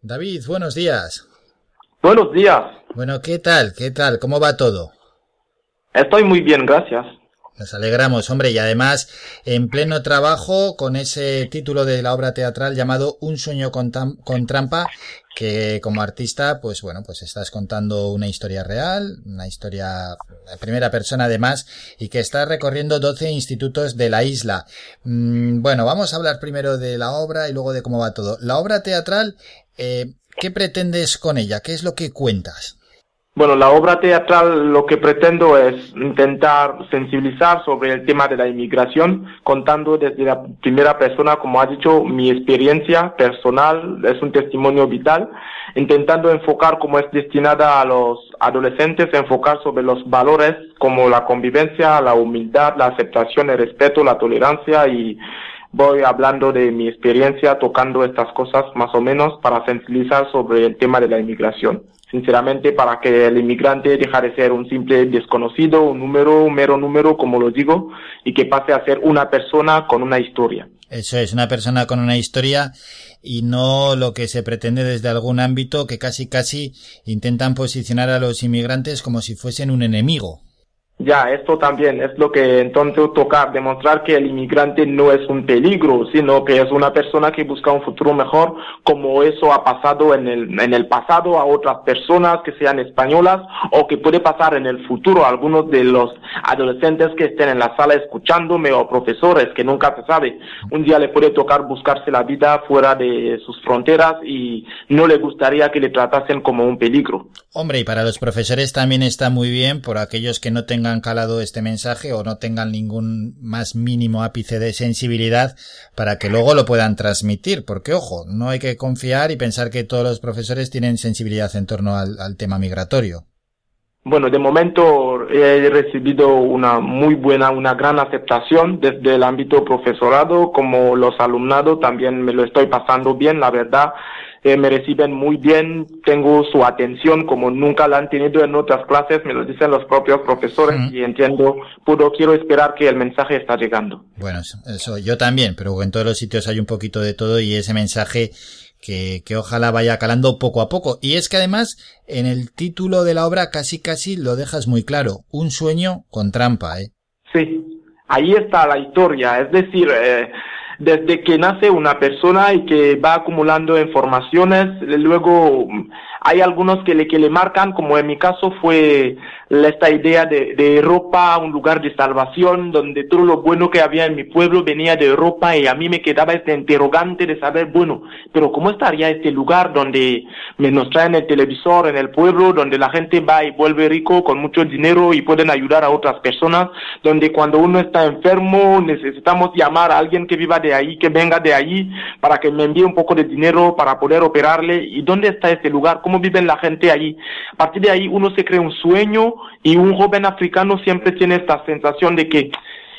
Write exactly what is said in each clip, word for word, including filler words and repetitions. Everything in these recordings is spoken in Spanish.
David, buenos días. Buenos días. Bueno, ¿qué tal? ¿Qué tal? ¿Cómo va todo? Estoy muy bien, gracias. Nos alegramos, hombre, y además en pleno trabajo con ese título de la obra teatral llamado Un sueño con, con trampa, que como artista, pues bueno, pues estás contando una historia real, una historia de primera persona además, y que está recorriendo doce institutos de la isla. Mm, bueno, vamos a hablar primero de la obra y luego de cómo va todo. La obra teatral, eh, ¿qué pretendes con ella? ¿Qué es lo que cuentas? Bueno, la obra teatral lo que pretendo es intentar sensibilizar sobre el tema de la inmigración, contando desde la primera persona, como ha dicho, mi experiencia personal, es un testimonio vital, intentando enfocar como es destinada a los adolescentes, enfocar sobre los valores como la convivencia, la humildad, la aceptación, el respeto, la tolerancia, y voy hablando de mi experiencia tocando estas cosas más o menos para sensibilizar sobre el tema de la inmigración. Sinceramente, para que el inmigrante deje de ser un simple desconocido, un número, un mero número, como lo digo, y que pase a ser una persona con una historia. Eso es, una persona con una historia y no lo que se pretende desde algún ámbito que casi casi intentan posicionar a los inmigrantes como si fuesen un enemigo. Ya, esto también es lo que entonces toca demostrar, que el inmigrante no es un peligro, sino que es una persona que busca un futuro mejor, como eso ha pasado en el, en el pasado a otras personas que sean españolas, o que puede pasar en el futuro a algunos de los adolescentes que estén en la sala escuchándome, o profesores, que nunca se sabe. Un día le puede tocar buscarse la vida fuera de sus fronteras y no le gustaría que le tratasen como un peligro. Hombre, y para los profesores también está muy bien, por aquellos que no tengan calado este mensaje o no tengan ningún más mínimo ápice de sensibilidad, para que luego lo puedan transmitir, porque ojo, no hay que confiar y pensar que todos los profesores tienen sensibilidad en torno al, al tema migratorio. Bueno, de momento he recibido una muy buena, una gran aceptación desde el ámbito profesorado, como los alumnados también me lo estoy pasando bien, la verdad. Eh, me reciben muy bien, tengo su atención como nunca la han tenido en otras clases, me lo dicen los propios profesores, mm. y entiendo, puedo, quiero esperar que el mensaje está llegando. Bueno, eso yo también, pero en todos los sitios hay un poquito de todo y ese mensaje que, que ojalá vaya calando poco a poco. Y es que además en el título de la obra casi casi lo dejas muy claro, un sueño con trampa, ¿eh? Sí, ahí está la historia, es decir, eh, desde que nace una persona y que va acumulando informaciones, luego hay algunos que le, que le marcan, como en mi caso fue esta idea de, de Europa, un lugar de salvación, donde todo lo bueno que había en mi pueblo venía de Europa, y a mí me quedaba este interrogante de saber, bueno, pero ¿cómo estaría este lugar donde me nos traen el televisor en el pueblo, donde la gente va y vuelve rico con mucho dinero y pueden ayudar a otras personas, donde cuando uno está enfermo necesitamos llamar a alguien que viva de ahí, que venga de ahí, para que me envíe un poco de dinero para poder operarle? ¿Y dónde está este lugar? ¿Cómo viven la gente allí? A partir de ahí uno se crea un sueño, y un joven africano siempre tiene esta sensación de que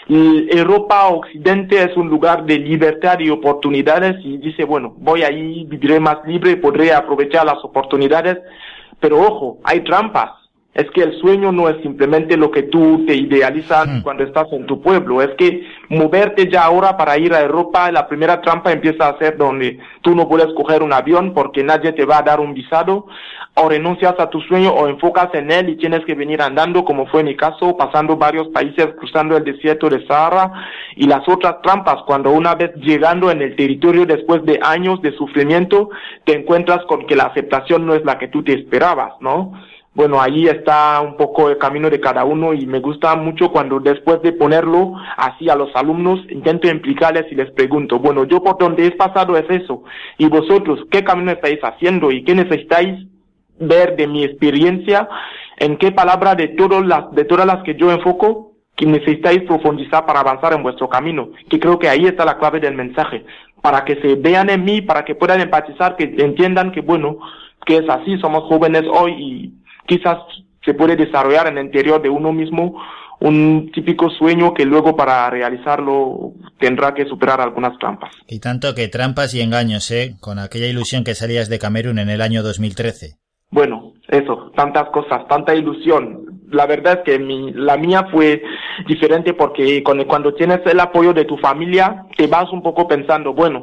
Europa Occidente es un lugar de libertad y oportunidades, y dice, bueno, voy ahí, viviré más libre, podré aprovechar las oportunidades, pero ojo, hay trampas. Es que el sueño no es simplemente lo que tú te idealizas mm. cuando estás en tu pueblo, es que moverte ya ahora para ir a Europa, la primera trampa empieza a ser donde tú no puedes coger un avión porque nadie te va a dar un visado, o renuncias a tu sueño o enfocas en él y tienes que venir andando, como fue mi caso, pasando varios países, cruzando el desierto de Sahara. Y las otras trampas, cuando una vez llegando en el territorio después de años de sufrimiento, te encuentras con que la aceptación no es la que tú te esperabas, ¿no? Bueno, ahí está un poco el camino de cada uno, y me gusta mucho cuando después de ponerlo así a los alumnos, intento implicarles y les pregunto, bueno, yo por donde he pasado es eso, y vosotros, ¿qué camino estáis haciendo y qué necesitáis ver de mi experiencia? ¿En qué palabra de todas las, de todas las que yo enfoco que necesitáis profundizar para avanzar en vuestro camino? Que creo que ahí está la clave del mensaje, para que se vean en mí, para que puedan empatizar, que entiendan que bueno, que es así, somos jóvenes hoy y quizás se puede desarrollar en el interior de uno mismo un típico sueño que luego para realizarlo tendrá que superar algunas trampas. Y tanto que trampas y engaños, ¿eh? Con aquella ilusión que salías de Camerún en el año dos mil trece. Bueno, eso, tantas cosas, tanta ilusión. La verdad es que mi, la mía fue diferente porque cuando, cuando tienes el apoyo de tu familia, te vas un poco pensando, bueno,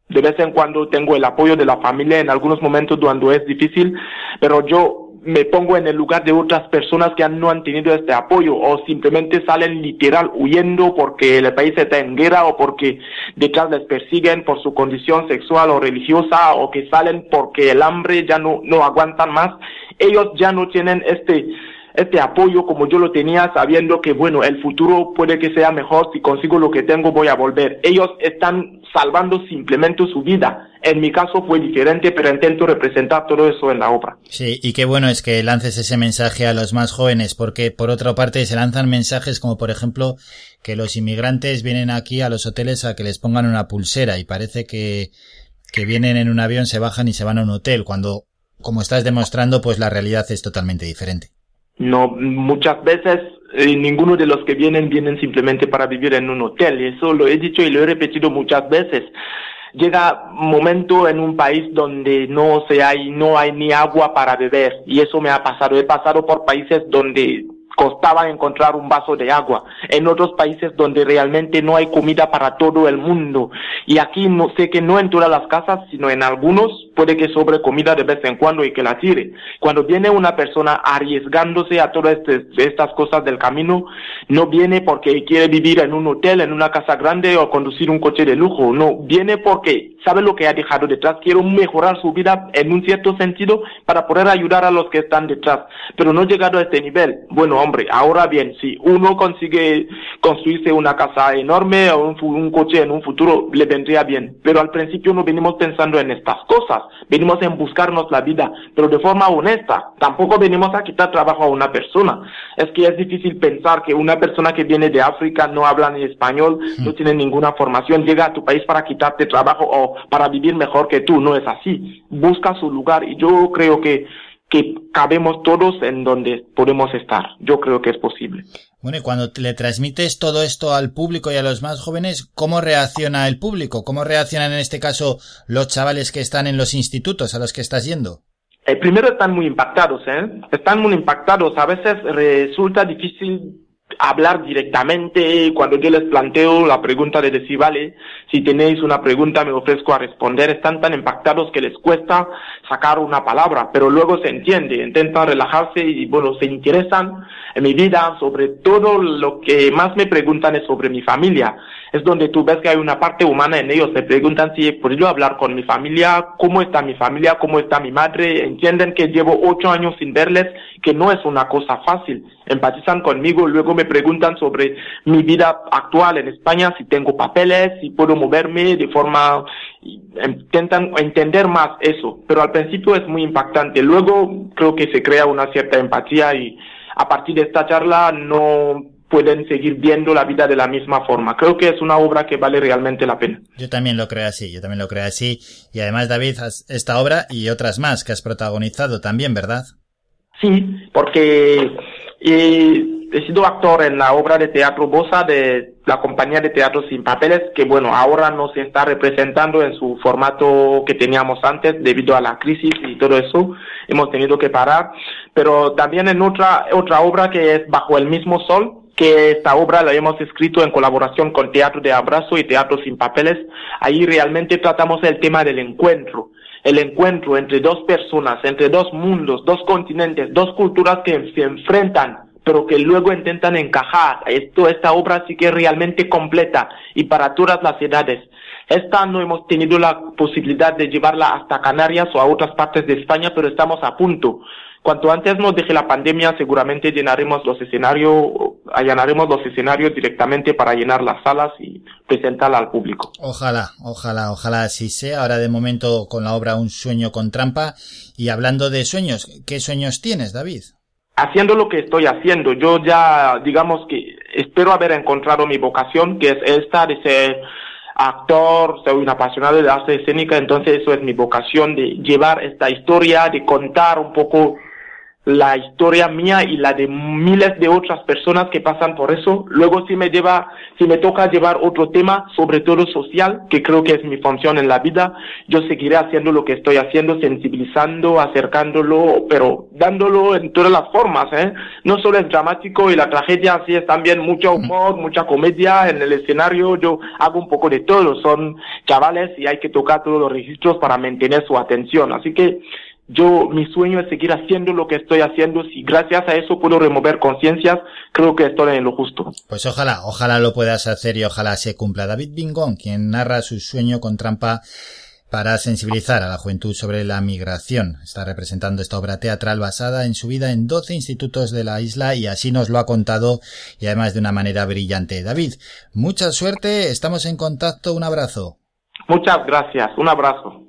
De vez en cuando tengo el apoyo de la familia en algunos momentos cuando es difícil, pero yo me pongo en el lugar de otras personas que no han tenido este apoyo o simplemente salen literal huyendo porque el país está en guerra o porque detrás les persiguen por su condición sexual o religiosa o que salen porque el hambre ya no, no aguantan más. Ellos ya no tienen este este apoyo como yo lo tenía, sabiendo que, bueno, el futuro puede que sea mejor, si consigo lo que tengo voy a volver. Ellos están salvando simplemente su vida. En mi caso fue diferente, pero intento representar todo eso en la obra. Sí, y qué bueno es que lances ese mensaje a los más jóvenes, porque por otra parte se lanzan mensajes como, por ejemplo, que los inmigrantes vienen aquí a los hoteles a que les pongan una pulsera y parece que, que vienen en un avión, se bajan y se van a un hotel, cuando, como estás demostrando, pues la realidad es totalmente diferente. No, muchas veces eh, ninguno de los que vienen vienen simplemente para vivir en un hotel, y eso lo he dicho y lo he repetido muchas veces. Llega un momento en un país donde no se hay, no hay ni agua para beber, y eso me ha pasado. He pasado por países donde costaba encontrar un vaso de agua, en otros países donde realmente no hay comida para todo el mundo, y aquí no sé que no en todas las casas, sino en algunos puede que sobre comida de vez en cuando y que la tire. Cuando viene una persona arriesgándose a todas este, estas cosas del camino, no viene porque quiere vivir en un hotel, en una casa grande o conducir un coche de lujo, no, viene porque sabe lo que ha dejado detrás, quiere mejorar su vida en un cierto sentido para poder ayudar a los que están detrás, pero no llegado a este nivel. Bueno, hombre, ahora bien, si uno consigue construirse una casa enorme o un, un coche en un futuro, le vendría bien, pero al principio no venimos pensando en estas cosas, venimos en buscarnos la vida, pero de forma honesta. Tampoco venimos a quitar trabajo a una persona. Es que es difícil pensar que una persona que viene de África, no habla ni español, mm. no tiene ninguna formación, llega a tu país para quitarte trabajo o para vivir mejor que tú. No es así. Busca su lugar, y yo creo que que cabemos todos en donde podemos estar. Yo creo que es posible. Bueno, y cuando le transmites todo esto al público y a los más jóvenes, ¿cómo reacciona el público? ¿Cómo reaccionan en este caso los chavales que están en los institutos a los que estás yendo? Eh, primero están muy impactados, ¿eh? Están muy impactados. A veces resulta difícil hablar directamente. Cuando yo les planteo la pregunta de decir, vale, si tenéis una pregunta me ofrezco a responder, están tan impactados que les cuesta sacar una palabra, pero luego se entiende, intentan relajarse y bueno, se interesan en mi vida. Sobre todo lo que más me preguntan es sobre mi familia. Es donde tú ves que hay una parte humana en ellos. Me preguntan si he podido hablar con mi familia, cómo está mi familia, cómo está mi madre. Entienden que llevo ocho años sin verles, que no es una cosa fácil. Empatizan conmigo, luego me preguntan sobre mi vida actual en España, si tengo papeles, si puedo moverme de forma... Intentan entender más eso, pero al principio es muy impactante. Luego creo que se crea una cierta empatía y a partir de esta charla no pueden seguir viendo la vida de la misma forma. Creo que es una obra que vale realmente la pena. Yo también lo creo así, yo también lo creo así. Y además, David, esta obra y otras más que has protagonizado también, ¿verdad? Sí, porque eh, he sido actor en la obra de teatro Bosa de la compañía de teatro Sin Papeles, que bueno, ahora no se está representando en su formato que teníamos antes debido a la crisis y todo eso. Hemos tenido que parar, pero también en otra otra obra que es Bajo el mismo sol, que esta obra la hemos escrito en colaboración con Teatro de Abrazo y Teatro Sin Papeles. Ahí realmente tratamos el tema del encuentro, el encuentro entre dos personas, entre dos mundos, dos continentes, dos culturas que se enfrentan, pero que luego intentan encajar. Esto, esta obra sí que es realmente completa y para todas las edades. Esta no hemos tenido la posibilidad de llevarla hasta Canarias o a otras partes de España, pero estamos a punto. Cuanto antes nos deje la pandemia, seguramente llenaremos los escenarios, allanaremos los escenarios directamente para llenar las salas y presentarla al público. Ojalá, ojalá, ojalá así sea. Ahora de momento con la obra Un sueño con trampa. Y hablando de sueños, ¿qué sueños tienes, David? Haciendo lo que estoy haciendo, yo ya, digamos que espero haber encontrado mi vocación, que es esta de ser actor, soy un apasionado de arte escénica, entonces eso es mi vocación, de llevar esta historia, de contar un poco la historia mía y la de miles de otras personas que pasan por eso. Luego si me lleva, si me toca llevar otro tema, sobre todo social, que creo que es mi función en la vida, yo seguiré haciendo lo que estoy haciendo, sensibilizando, acercándolo, pero dándolo en todas las formas, ¿eh? No solo es dramático y la tragedia, así es también mucho humor, mucha comedia en el escenario. Yo hago un poco de todo, son chavales y hay que tocar todos los registros para mantener su atención. Así que yo, mi sueño es seguir haciendo lo que estoy haciendo. Si gracias a eso puedo remover conciencias, creo que estoy en lo justo. Pues ojalá, ojalá lo puedas hacer y ojalá se cumpla. David Bingón, quien narra su sueño con trampa para sensibilizar a la juventud sobre la migración. Está representando esta obra teatral basada en su vida en doce institutos de la isla y así nos lo ha contado y además de una manera brillante. David, mucha suerte, estamos en contacto, un abrazo. Muchas gracias, un abrazo.